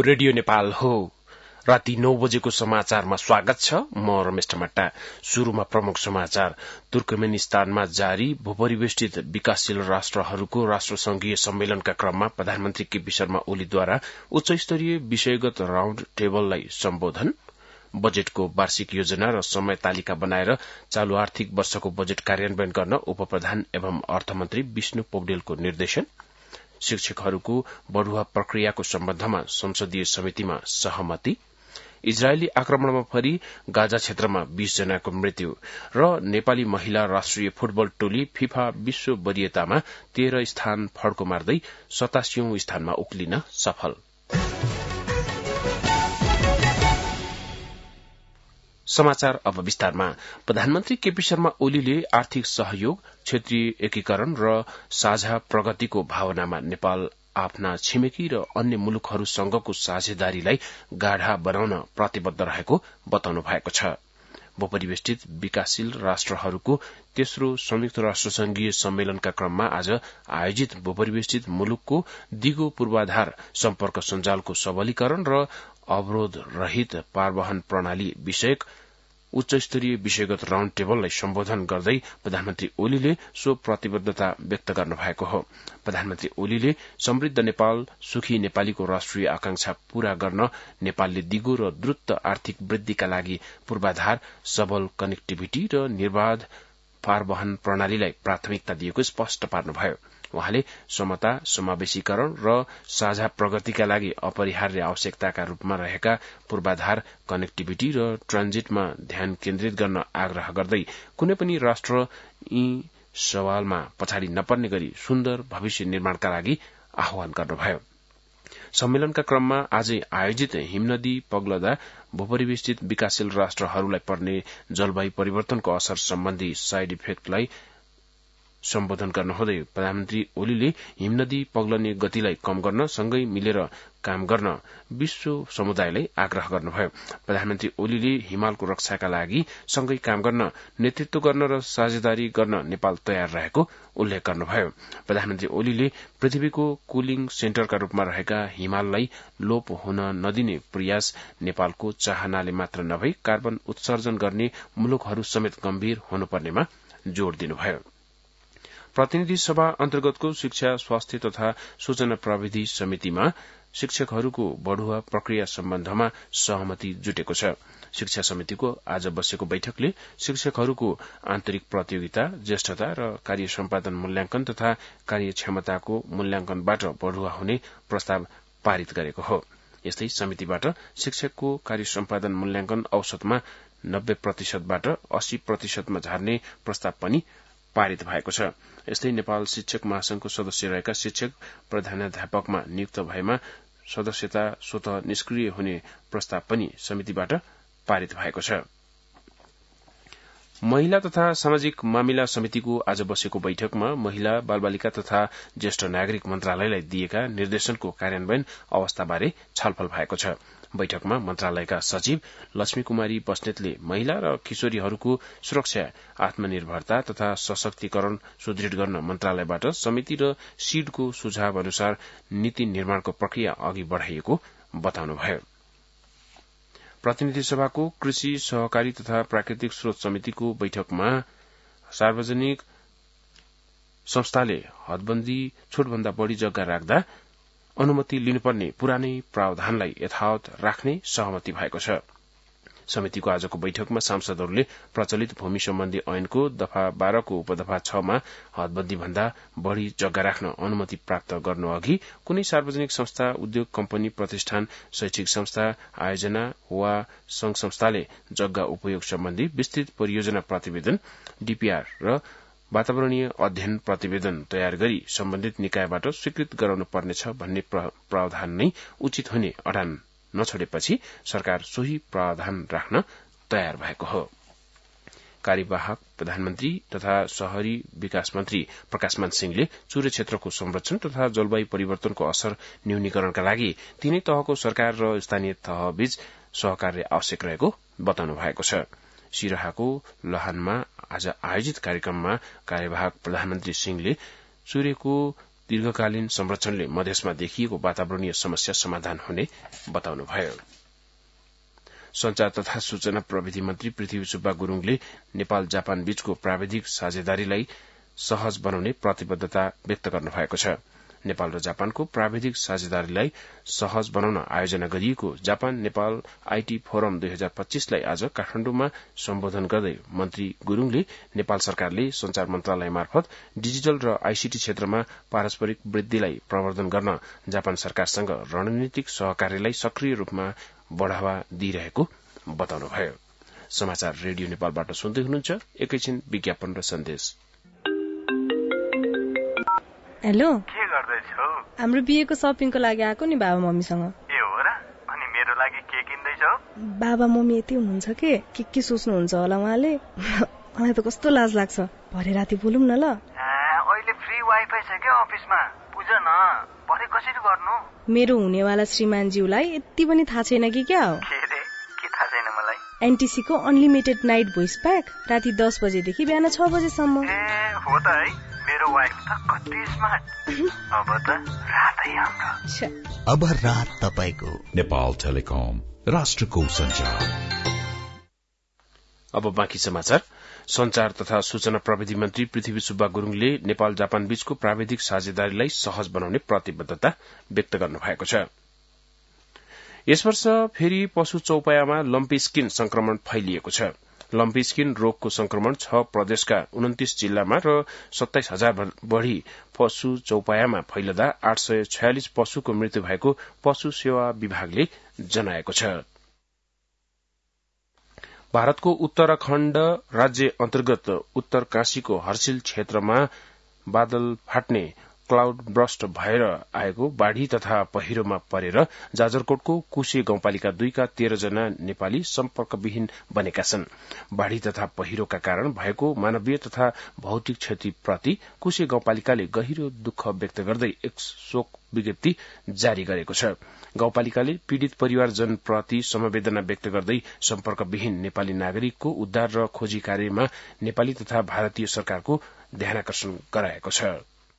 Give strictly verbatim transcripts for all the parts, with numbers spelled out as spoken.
Radio Nepal हो। राति नौ बजेको समाचारमा स्वागत छ। म रमेश ठमाटा। शुरूमा प्रमुख समाचार। तुर्कमेनिस्तानमा जारी भूपरिवेष्टित विकासशील राष्ट्रहरूको राष्ट्रसंघीय सम्मेलनका क्रममा प्रधानमन्त्री केपी शर्मा ओलीद्वारा उच्च स्तरीय विषयगत राउण्ड टेबललाई सम्बोधन। बजेटको वार्षिक योजना र समय तालिका बनाएर चालू आर्थिक वर्षको बजेट कार्यान्वयन गर्न उपप्रधान एवं अर्थमन्त्री विष्णु पौडेलको निर्देशन। शिक्षकहरूको बढ़ुवा प्रक्रियाको सम्बन्धमा संसदीय समितिमा सहमति। इजरायली आक्रमणमा फरि गाजा क्षेत्रमा बीस जनाको मृत्यु र नेपाली महिला राष्ट्रिय फुटबल टोली फिफा विश्व वरियतामा तेह्र स्थान फड्को मार्दै सतासीऔं स्थानमा उक्लिन सफल। समाचार अब विस्तारमा। प्रधानमन्त्री केपी शर्मा ओलीले आर्थिक सहयोग, क्षेत्रीय एकीकरण र साझा प्रगतिको भावनामा नेपाल आफ्ना छिमेकी र अन्य मुलुकहरूसँगको साझेदारीलाई गाढ़ा बनाउन प्रतिबद्ध रहेको बताउनु भएको छ। भूपरिवेष्टित विकासशील राष्ट्रहरूको तेस्रो संयुक्त राष्ट्रसंघीय सम्मेलनका क्रममा आज आयोजित भूपरिवेष्टित मुलुकको दिगो पूर्वाधार सम्पर्क सञ्जालको सबलीकरण र अवरोध रहित पारवहन प्रणाली विषयक उच्च स्तरीय विषयगत राउण्ड टेबललाई सम्बोधन गर्दै प्रधानमन्त्री ओलीले सो प्रतिबद्धता व्यक्त गर्नुभएको हो। प्रधानमन्त्री ओलीले समृद्ध नेपाल, सुखी नेपालीको राष्ट्रिय आकांक्षा पूरा गर्न नेपालले दिगो र द्रुत आर्थिक वृद्धिका लागि पूर्वाधार, सबल कनेक्टिभिटी र निर्बाध पारवहन प्रणालीलाई प्राथमिकता दिएको स्पष्ट पार्नुभयो। उहाँले समता, समावेशीकरण र साझा प्रगतिका लागि अपरिहार्य आवश्यकताका रूपमा रहेका पूर्वाधार, कनेक्टिभिटी र ट्रान्जिटमा ध्यान केन्द्रित गर्न आग्रह गर्दै कुनै पनि राष्ट्र यी सवालमा पछाडि नपर्ने गरी सुन्दर भविष्य निर्माणका लागि आह्वान गर्नुभयो। सम्मेलनका क्रममा आजै आयोजित हिमनदी पग्लदा भूपरिवेष्टित विकासशील राष्ट्रहरूलाई पर्ने जलवायु परिवर्तनको असर सम्बन्धी साइड इफेक्टलाई सम्बोधन गर्नुहुँदै प्रधानमन्त्री ओलीले हिमनदी पग्लने गतिलाई कम गर्न सँगै मिलेर काम गर्न विश्व समुदायलाई आग्रह गर्नुभयो। प्रधानमन्त्री ओलीले हिमालको रक्षाका लागि सँगै काम गर्न, नेतृत्व गर्न र साझेदारी गर्न नेपाल तयार रहेको उल्लेख गर्नुभयो। प्रधानमन्त्री ओलीले पृथ्वीको कुलिङ सेन्टरका रूपमा रहेका हिमाललाई लोप हुन नदिने प्रयास नेपालको चाहनाले मात्र नभई कार्बन उत्सर्जन गर्ने मुलुकहरू समेत गम्भीर हुनुपर्नेमा जोड़ दिनुभयो। प्रतिनिधि सभा अन्तर्गतको शिक्षा, स्वास्थ्य तथा सूचना प्रविधि समितिमा शिक्षकहरूको बढ़ुवा प्रक्रिया सम्बन्धमा सहमति जुटेको छ। शिक्षा समितिको आज बसेको बैठकले शिक्षकहरूको आन्तरिक प्रतियोगिता, ज्येष्ठता र कार्य सम्पादन मूल्याङ्कन तथा कार्यक्षमताको मूल्याङ्कनबाट बढ़ुवा हुने प्रस्ताव पारित गरेको हो। यस्तै समितिबाट शिक्षकको कार्य सम्पादन मूल्याङ्कन औसतमा नब्बे प्रतिशतबाट अस्सी प्रतिशतमा झार्ने प्रस्ताव पनि पारित भएको छ। यस्तै नेपाल शिक्षक महासंघको सदस्य रहेका शिक्षक प्रधानाध्यापकमा नियुक्त भएमा सदस्यता स्वतः निष्क्रिय हुने प्रस्ताव पनि समितिबाट पारित भएको छ। महिला तथा सामाजिक मामिला समितिको आज बसेको बैठकमा महिला, बालबालिका तथा ज्येष्ठ नागरिक मन्त्रालयलाई दिएका निर्देशनको कार्यान्वयन अवस्थाबारे छलफल भएको छ। बैठकमा मन्त्रालयका सचिव लक्ष्मी कुमारी बस्नेतले महिला र किशोरीहरूको सुरक्षा, आत्मनिर्भरता तथा सशक्तिकरण सुदृढ़ गर्न मन्त्रालयबाट समिति र सीडको सुझाव अनुसार नीति निर्माणको प्रक्रिया अघि बढ़ाइएको बताउनुभयो। प्रतिनिधि सभाको कृषि, सहकारी तथा प्राकृतिक स्रोत समितिको बैठकमा सार्वजनिक संस्थाले हदबन्दी छुटभन्दा बढ़ी जग्गा राख्दा अनुमति लिनुपर्ने पुरानै प्रावधानलाई यथावत राख्ने सहमति भएको छ। समितिको आजको बैठकमा सांसदहरूले प्रचलित भूमि सम्बन्धी ऐनको दफा बाह्रको उपदफा छमा हदबन्दी भन्दा बढ़ी जग्गा राख्न अनुमति प्राप्त गर्नु अघि कुनै सार्वजनिक संस्था, उद्योग, कम्पनी, प्रतिष्ठान, शैक्षिक संस्था, आयोजना वा संघ संस्थाले जग्गा उपयोग सम्बन्धी विस्तृत परियोजना प्रतिवेदन, डीपीआर र वातावरणीय अध्ययन प्रतिवेदन तयार गरी सम्बन्धित निकायबाट स्वीकृत गराउनु पर्नेछ भन्ने प्रावधान नै उचित हुने अडान नछोडेपछि सरकार सोही प्रावधान राख्न तयार भएको हो। कार्यवाहक प्रधानमन्त्री तथा शहरी विकास मन्त्री प्रकाशमान सिंहले चुरे क्षेत्रको संरक्षण तथा जलवायु परिवर्तनको असर न्यूनीकरणका लागि तीनै तहको सरकार र स्थानीय तहबीच सहकार्य आवश्यक रहेको बताउनु भएको छ। सिराहाको लहानमा आज आयोजित कार्यक्रममा कार्यवाहक प्रधानमन्त्री सिंहले चुरेको दीर्घकालीन संरक्षणले मधेसमा देखिएको वातावरणीय समस्या समाधान हुने बताउनुभयो। संचार तथा सूचना प्रविधि मन्त्री पृथ्वी सुब्बा गुरूङले नेपाल जापान बीचको प्राविधिक साझेदारीलाई सहज बनाउने प्रतिबद्धता व्यक्त गर्नुभएको छ। नेपाल र जापानको प्राविधिक साझेदारीलाई सहज बनाउन आयोजना गरिएको जापान नेपाल आईटी फोरम दुई हजार पच्चीसलाई आज काठमाडौँमा सम्बोधन गर्दै मन्त्री गुरूङले नेपाल सरकारले संचार मन्त्रालय मार्फत डिजिटल र आईसीटी क्षेत्रमा पारस्परिक वृद्धिलाई प्रवर्धन गर्न जापान सरकारसँग रणनीतिक सहकार्यलाई सक्रिय रूपमा बढ़ावा दिइरहेको बताउनुभयो। समाचार रेडियो नेपालबाट सुन्दै हुनुहुन्छ। एकैछिन विज्ञापन र सन्देश। हेलो, के गर्दैछौ? हाम्रो बिहेको सपिङको लागि आएको नि बाबा मम्मीसँग। ए हो र? अनि मेरो लागि के किन्दैछौ? बाबा मम्मी यति हुनुहुन्छ के के के सोच्नुहुन्छ होला उहाँले। मलाई त कस्तो लाज लाग्छ। भरे राति बोलौँ न ल। अहिले फ्री वाइफाई छ क्या अफिसमा, बुझ न। भरे कसरी गर्नु? मेरो हुनेवाला श्रीमानज्यूलाई यति पनि थाहा छैन कि क्या हो? के रे? के थाहा छैन मलाई? एनटीसी को अनलिमिटेड नाइट भोइस प्याक राति दस बजेदेखि बिहान छ बजेसम्म। ए हो त है, मेरो वाइफ त कति स्मार्ट। अब त रातै हाम्रो। अब रात तपाईको। नेपाल टेलिकम, राष्ट्रको संचार। अब बाँकी समाचार। संचार तथा सूचना प्रविधि मन्त्री पृथ्वी सुब्बा गुरूङले नेपाल जापान बीचको प्राविधिक साझेदारीलाई सहज बनाउने प्रतिबद्धता व्यक्त गर्नुभएको छ। यस वर्ष फेरि पशु चौपायामा लम्पी स्किन संक्रमण फैलिएको छ। लम्पी स्किन रोगको संक्रमण छ प्रदेशका उन्तीस जिल्लामा र सत्ताइस हजार बढ़ी पशु चौपायामा फैलदा आठ सय छयालिस पशुको मृत्यु भएको पशु सेवा विभागले जनाएको छ। भारतको उत्तराखण्ड राज्य अन्तर्गत उत्तर काशीको हर्सिल क्षेत्रमा बादल फाट्ने क्लाउड ब्रस्ट भएर आएको बाढ़ी तथा पहिरोमा परेर जाजरकोटको कुशे गाउँपालिका दुईका तेह्र जना नेपाली सम्पर्कविहीन बनेका छन्। बाढ़ी तथा पहिरोका कारण भएको मानवीय तथा भौतिक क्षतिप्रति कुशे गाउँपालिकाले गहिरो दुःख व्यक्त गर्दै एक शोक विज्ञप्ति जारी गरेको छ। गाउँपालिकाले पीड़ित परिवारजनप्रति समवेदना व्यक्त गर्दै सम्पर्कविहीन नेपाली नागरिकको उद्धार र खोजी कार्यमा नेपाली तथा भारतीय सरकारको ध्यानाकर्षण गराएको छ।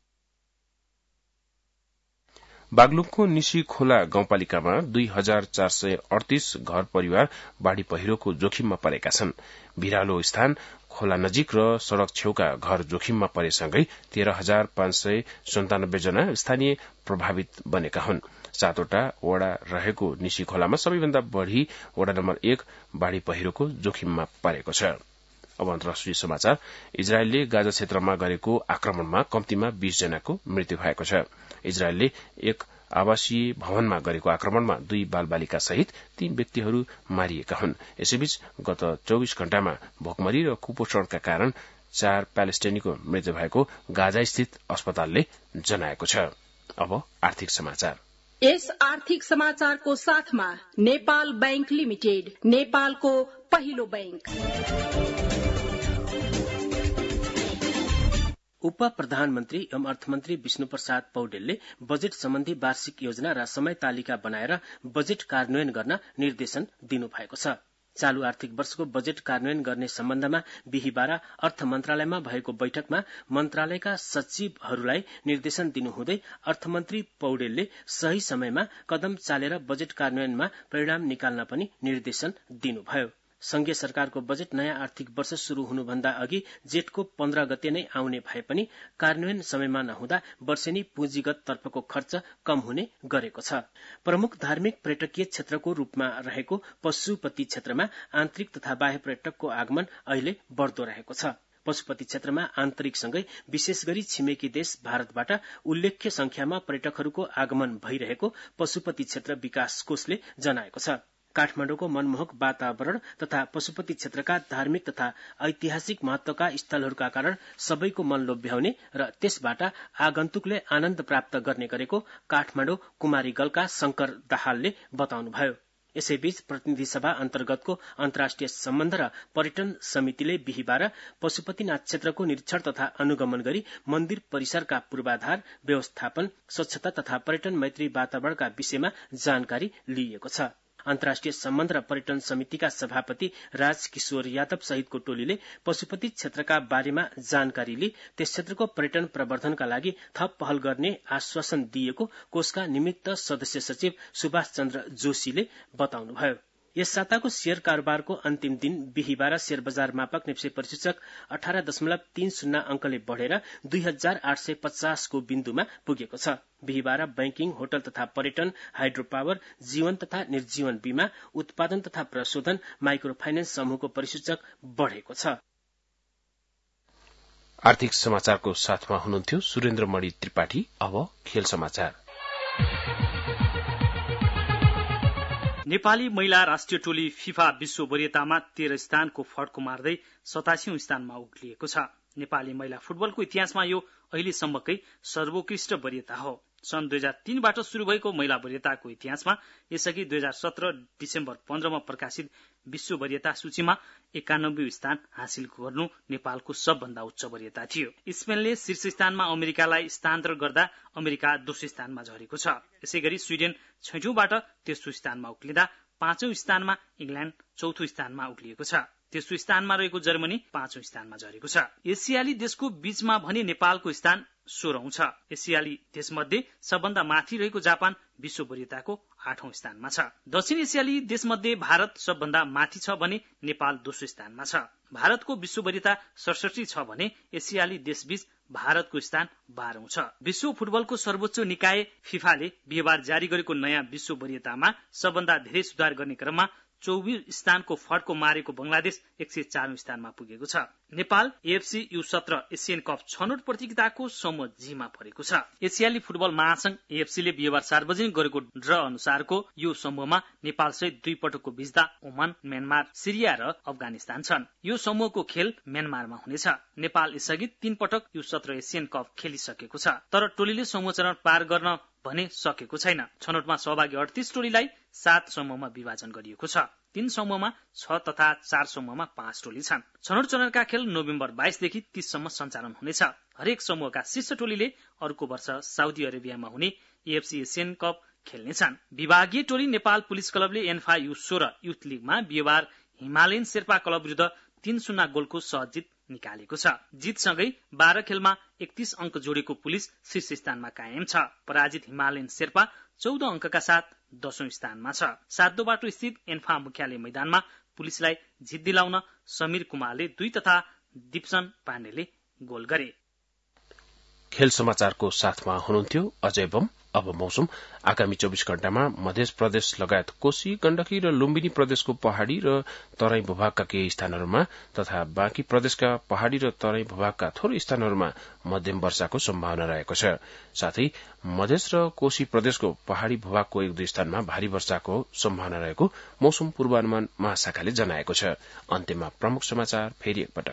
बागलुङको निशी खोला गाउँपालिकामा दुई हजार चार सय अडतीस घर परिवार बाढ़ी पहिरोको जोखिममा परेका छन्। भिरालो स्थान खोला नजिक र सड़क छेउका घर जोखिममा परेसँगै तेह्र हजार पाँच सय सन्तानब्बे जना स्थानीय प्रभावित बनेका हुन्। सातवटा वडा रहेको निशी खोलामा सबैभन्दा बढ़ी वडा नम्बर एक बाढ़ी पहिरोको जोखिममा परेको छ। अब अन्तर्राष्ट्रिय समाचार। इजरायलले गाजा क्षेत्रमा गरेको आक्रमणमा कम्तीमा बीस जनाको मृत्यु भएको छ। इजरायलले एक आवासीय भवनमा गरेको आक्रमणमा दुई बालबालिका सहित तीन व्यक्तिहरू मारिएका हुन्। यसैबीच गत चौविस घण्टामा भोकमरी र कुपोषणका कारण चार प्यालेस्टाइनीको मृत्यु भएको गाजा स्थित अस्पतालले जनाएको छ। अब आर्थिक समाचार। यस आर्थिक समाचारको साथमा नेपाल बैंक लिमिटेड, नेपालको पहिलो बैंक। उप प्रधानमन्त्री एवं अर्थमन्त्री विष्णु प्रसाद पौडेलले बजेट सम्बन्धी वार्षिक योजना र समय तालिका बनाएर बजेट कार्यान्वयन गर्न निर्देशन दिनुभएको छ। चालू आर्थिक वर्षको बजेट कार्यान्वयन गर्ने सम्बन्धमा बिहिबार अर्थ मन्त्रालयमा भएको बैठकमा मन्त्रालयका सचिवहरूलाई निर्देशन दिनुहुँदै अर्थमन्त्री पौडेलले सही समयमा कदम चालेर बजेट कार्यान्वयनमा परिणाम निकाल्न पनि निर्देशन दिनुभयो। संघीय सरकारको बजेट नयाँ आर्थिक वर्ष शुरू हुनुभन्दा अघि जेठको पन्ध्र गते नै आउने भए पनि कार्यान्वयन समयमा नहुँदा वर्षेनी पुँजीगत तर्फको खर्च कम हुने गरेको छ। प्रमुख धार्मिक पर्यटकीय क्षेत्रको रूपमा रहेको पशुपति क्षेत्रमा आन्तरिक तथा बाह्य पर्यटकको आगमन अहिले बढ़दो रहेको छ। पशुपति क्षेत्रमा आन्तरिकसँगै विशेष गरी छिमेकी देश भारतबाट उल्लेख्य संख्यामा पर्यटकहरूको आगमन भइरहेको पशुपति क्षेत्र विकास कोषले जनाएको छ। काठमाडौँको मनमोहक वातावरण तथा पशुपति क्षेत्रका धार्मिक तथा ऐतिहासिक महत्वका स्थलहरूका कारण सबैको मन लोभ्याउने र त्यसबाट आगन्तुकले आनन्द प्राप्त गर्ने गरेको काठमाडौँ कुमारी गलका शंकर दाहालले बताउनुभयो। यसैबीच प्रतिनिधि सभा अन्तर्गतको अन्तर्राष्ट्रिय सम्बन्ध र पर्यटन समितिले बिहिबार पशुपतिनाथ क्षेत्रको निरीक्षण तथा अनुगमन गरी मन्दिर परिसरका पूर्वाधार, व्यवस्थापन, स्वच्छता तथा पर्यटन मैत्री वातावरणका विषयमा जानकारी लिएको छ। अन्तर्राष्ट्रिय सम्बन्ध र पर्यटन समितिका सभापति राजकिशोर यादव सहितको टोलीले पशुपति क्षेत्रका बारेमा जानकारी लिई त्यस क्षेत्रको पर्यटन प्रवर्धनका लागि थप पहल गर्ने आश्वासन दिएको कोषका निमित्त सदस्य सचिव सुभाष चन्द्र जोशीले बताउनुभयो। यस साताको शेयर कारोबारको अन्तिम दिन बिहिबार शेयर बजार मापक निफ्टी परिसूचक अठार दशमलव तीन शून्य अंकले बढ़ेर दुई हजार आठ सय पचासको बिन्दुमा पुगेको छ। बिहिबार बैंकिङ, होटल तथा पर्यटन, हाइड्रो पावर, जीवन तथा निर्जीवन बीमा, उत्पादन तथा प्रशोधन, माइक्रो फाइनेन्स समूहको परिसूचक बढ़ेको छ। आर्थिक समाचारको साथमा हुनुहुन्थ्यो सुरेन्द्र मणि त्रिपाठी। अब खेल समाचार। नेपाली महिला राष्ट्रिय टोली फिफा विश्व वरियतामा तेह्र स्थानको फड्को मार्दै सतासीौं स्थानमा उक्लिएको छ। नेपाली महिला फुटबलको इतिहासमा यो अहिलेसम्मकै सर्वोत्कृष्ट वरियता हो। सन् दुई हजार तीनबाट शुरू भएको महिला वरियताको इतिहासमा यसअघि दुई हजार सत्र डिसेम्बर पन्ध्रमा प्रकाशित विश्व वरियता सूचीमा एकानब्बे स्थान हासिल गर्नु नेपालको सबभन्दा उच्च वरियता थियो। स्पेनले शीर्ष स्थानमा अमेरिकालाई स्थानान्तरण गर्दा अमेरिका दोस्रो स्थानमा झरेको छ। यसैगरी स्वीडेन छैठौंबाट तेस्रो स्थानमा उक्लिँदा पाँचौं स्थानमा इंग्ल्याण्ड चौथो स्थानमा उक्लिएको छ। तेस्रो स्थानमा रहेको जर्मनी पाँचौं स्थानमा झरेको छ। एसियाली देशको बीचमा भने नेपालको स्थान सोह्रौं छ। एसियाली देशमध्ये सबभन्दा माथि रहेको जापान विश्व वरियताको आठौं स्थानमा छ। दक्षिण एसियाली देशमध्ये भारत सबभन्दा माथि छ भने नेपाल दोस्रो स्थानमा छ। भारतको विश्व वरियता सडसठी छ भने एसियाली देशबीच भारतको स्थान बाह्रौं छ। विश्व फुटबलको सर्वोच्च निकाय फिफाले बिहिबार जारी गरेको नयाँ विश्व वरियतामा सबभन्दा धेरै सुधार गर्ने क्रममा चौबीस स्थानको फड्को मारेको बंगलादेश एक सय चारौं स्थानमा पुगेको छ। नेपाल एएफसी यू सत्र एसियन कप छनौट प्रतियोगिताको समूह जीमा परेको छ। एसियाली फुटबल महासंघ एएफसीले बिहिबार सार्वजनिक गरेको ड्र अनुसारको यो समूहमा नेपाल सहित दुई पटकको भिज्दा ओमान, म्यानमार, सिरिया र अफगानिस्तान छन्। यो समूहको खेल म्यानमारमा हुनेछ। नेपाल यसअघि तीन पटक यू सत्र एसियन कप खेलिसकेको छ, तर टोलीले समूह चरण पार गर्न भने सकेको छैन। छनौटमा सहभागी अडतीस टोलीलाई सात समूहमा विभाजन गरिएको छ। तीन समूहमा छ तथा चार समूहमा पाँच टोली छन्। छनौट चरणका खेल नोभेम्बर बाइसदेखि तीससम्म सञ्चालन हुनेछ। हरेक समूहका शीर्ष टोलीले अर्को वर्ष साउदी अरेबियामा हुने एएफसी एसियन कप खेल्नेछन्। विभागीय टोली नेपाल पुलिस क्लबले एन्फा यू सोह्र युथ लीगमा बिहिबार हिमालयन शेर्पा क्लब विरुद्ध तीन शून्य गोलको सहज जित निकालेको छ। जितसँगै बाह्र खेलमा एकतीस अंक जोडेको पुलिस शीर्ष स्थानमा कायम छ। पराजित हिमालयन शेर्पा चौध अंकका साथ दशौं स्थानमा छ। सातो बाटो स्थित एन्फा मुख्यालय मैदानमा पुलिसलाई जित दिलाउन समीर कुमारले दुई तथा दीप्सन पाण्डेले गोल गरे। खेल समाचारको साथमा हुनुहुन्थ्यो अजय बम। अब मौसम। आगामी चौबीस घण्टामा मध्य प्रदेश लगायत कोशी, गण्डकी र लुम्बिनी प्रदेशको पहाड़ी र तराई भूभागका केही स्थानहरूमा तथा बाँकी प्रदेशका पहाड़ी र तराई भूभागका थोरै स्थानहरूमा मध्यम वर्षाको सम्भावना रहेको छ। साथै मधेस र कोशी प्रदेशको पहाड़ी भूभागको एक दुई स्थानमा भारी वर्षाको सम्भावना रहेको मौसम पूर्वानुमान महाशाखाले जनाएको छ। अन्त्यमा प्रमुख समाचार फेरि एकपटक।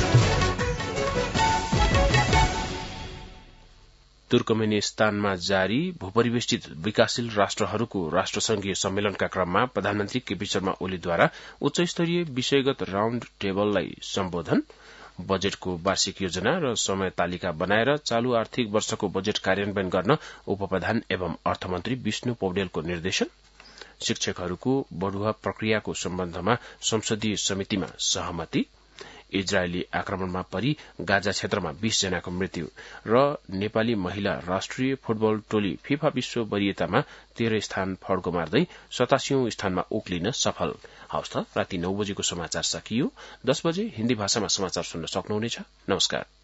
तुर्कमेनिस्तानमा जारी भूपरिवेष्टित विकासशील राष्ट्रहरूको राष्ट्रसंघीय सम्मेलनका क्रममा प्रधानमन्त्री केपी शर्मा ओलीद्वारा उच्च स्तरीय विषयगत राउण्ड टेबललाई सम्बोधन, बजेटको वार्षिक योजना र समय तालिका बनाएर चालू आर्थिक वर्षको बजेट कार्यान्वयन गर्न उपप्रधान एवं अर्थमन्त्री विष्णु पौडेलको निर्देशन, शिक्षकहरूको बढ़ुवा प्रक्रियाको सम्बन्धमा संसदीय समितिमा सहमति, इजरायली आक्रमणमा परि गाजा क्षेत्रमा बीस जनाको मृत्यु र नेपाली महिला राष्ट्रिय फुटबल टोली फिफा विश्व वरियतामा तेह्र स्थान फड्को मार्दै सतासीौं स्थानमा उक्लिन सफल। हवस् त, राति नौ बजेको समाचार सकियो। दस बजे हिन्दी भाषामा समाचार सुन्न सक्नुहुनेछ। नमस्कार।